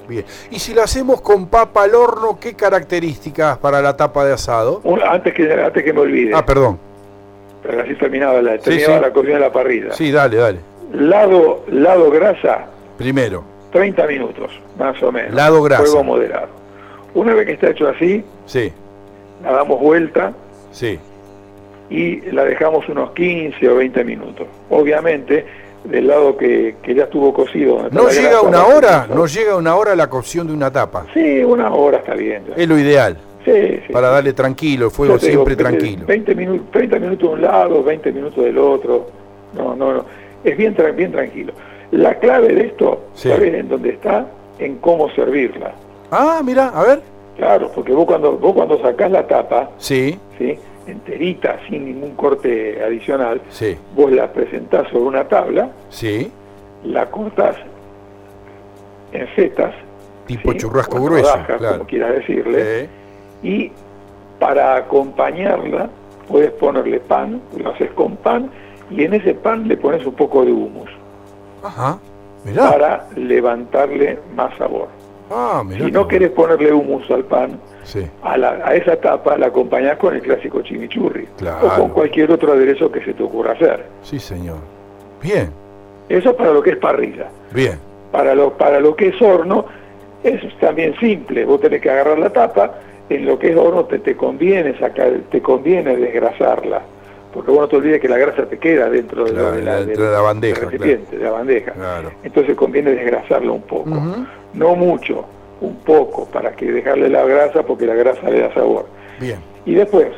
Bien. Y si lo hacemos con papa al horno, ¿qué características para la tapa de asado? Antes que me olvide. Perdón. Pero así terminaba la cocción de la parrilla. Sí, dale. Lado grasa. Primero. 30 minutos, más o menos. Lado grasa. Fuego moderado. Una vez que está hecho así, sí, la damos vuelta. Sí. Y la dejamos unos 15 o 20 minutos. Obviamente, del lado que ya estuvo cocido. ¿No llega una hora? ¿No llega una hora la cocción de una tapa? Sí, una hora está bien. Ya. Es lo ideal. Sí. Para darle tranquilo, el fuego siempre tranquilo. 30 minutos de un lado, 20 minutos del otro. No. Es bien tranquilo. La clave de esto, ¿sabes en dónde está? En cómo servirla. Mira, a ver. Claro, porque vos cuando sacás la tapa, ¿sí? Enterita, sin ningún corte adicional, sí, vos la presentás sobre una tabla, sí, la cortás en fetas, tipo churrasco grueso, rodajas, claro, como quieras decirle, y para acompañarla puedes ponerle pan, lo haces con pan, y en ese pan le pones un poco de hummus. Ajá, mirá. Para levantarle más sabor. Mirá, si no querés ponerle hummus al pan, sí, a esa tapa la acompañás con el clásico chimichurri, claro, o con cualquier otro aderezo que se te ocurra hacer. Sí, señor. Bien. Eso es para lo que es parrilla. Bien. Para lo que es horno, es también simple. Vos tenés que agarrar la tapa, en lo que es horno te conviene desgrasarla, porque vos no te olvides que la grasa te queda dentro de la bandeja, del recipiente, de la bandeja. Claro. Entonces conviene desgrasarla un poco. No mucho, un poco, para que dejarle la grasa, porque la grasa le da sabor. Bien. Y después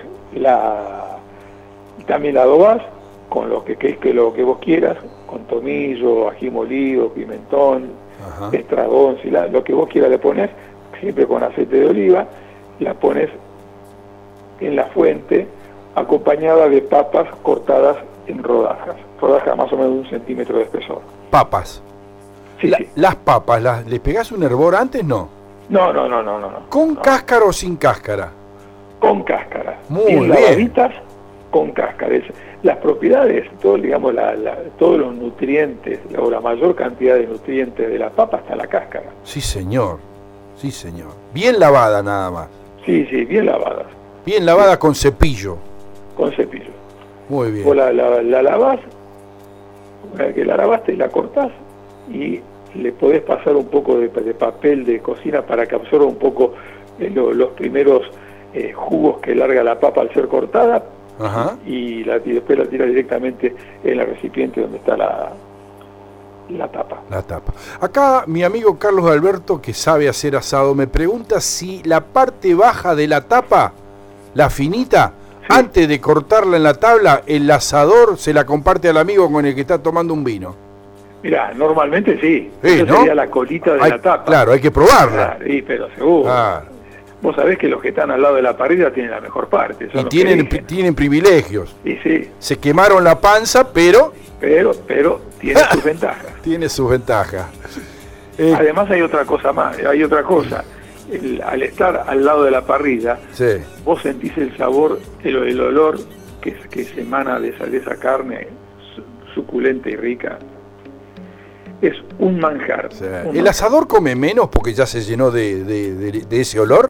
también la adobás con lo que vos quieras, con tomillo, ají molido, pimentón, estragón, lo que vos quieras le pones, siempre con aceite de oliva, la pones en la fuente, acompañada de papas cortadas en rodajas más o menos de 1 centímetro de espesor. Papas. Sí. Las papas, ¿les pegás un hervor antes? No. No. ¿Con cáscara o sin cáscara? Con cáscara. Muy bien. Lavaditas con cáscara. Las propiedades, todos los nutrientes, o la mayor cantidad de nutrientes de la papa está en la cáscara. Sí, señor. Bien lavada nada más. Sí, bien lavadas. Bien lavada con cepillo. Con cepillo. Muy bien. Vos la lavás, una vez que la lavaste, la cortás y le podés pasar un poco de papel de cocina para que absorba un poco los primeros jugos que larga la papa al ser cortada. Y después la tira directamente en el recipiente donde está la tapa. Acá mi amigo Carlos Alberto, que sabe hacer asado, me pregunta si la parte baja de la tapa, la finita, antes de cortarla en la tabla, el asador se la comparte al amigo con el que está tomando un vino. Mirá, normalmente sí. Eso ¿no? sería la colita de la tapa. Claro, hay que probarla. Sí, pero seguro. Vos sabés que los que están al lado de la parrilla tienen la mejor parte. Y tienen privilegios. Sí. Se quemaron la panza, pero tiene sus ventajas. Tiene sus ventajas. Además hay otra cosa. Al estar al lado de la parrilla, vos sentís el sabor, el olor que se emana de esa carne suculenta y rica. Es un manjar. ¿El asador come menos porque ya se llenó de ese olor?